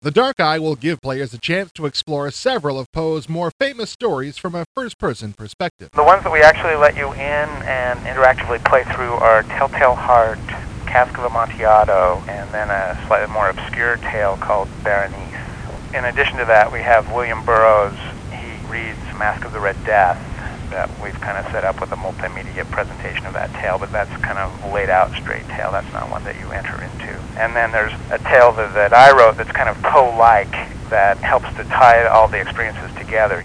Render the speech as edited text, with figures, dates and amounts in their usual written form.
The Dark Eye will give players a chance to explore several of Poe's more famous stories from a first-person perspective. The ones that we actually let you in and interactively play through are Telltale Heart, Cask of Amontillado, and then a slightly more obscure tale called Berenice. In addition to that, we have William Burroughs. He reads Mask of the Red Death that we've kind of set up with a multimedia presentation of that tale, but that's kind of laid out straight tale. That's not one that you enter into. And then there's a tale that I wrote that's kind of Poe-like that helps to tie all the experiences together.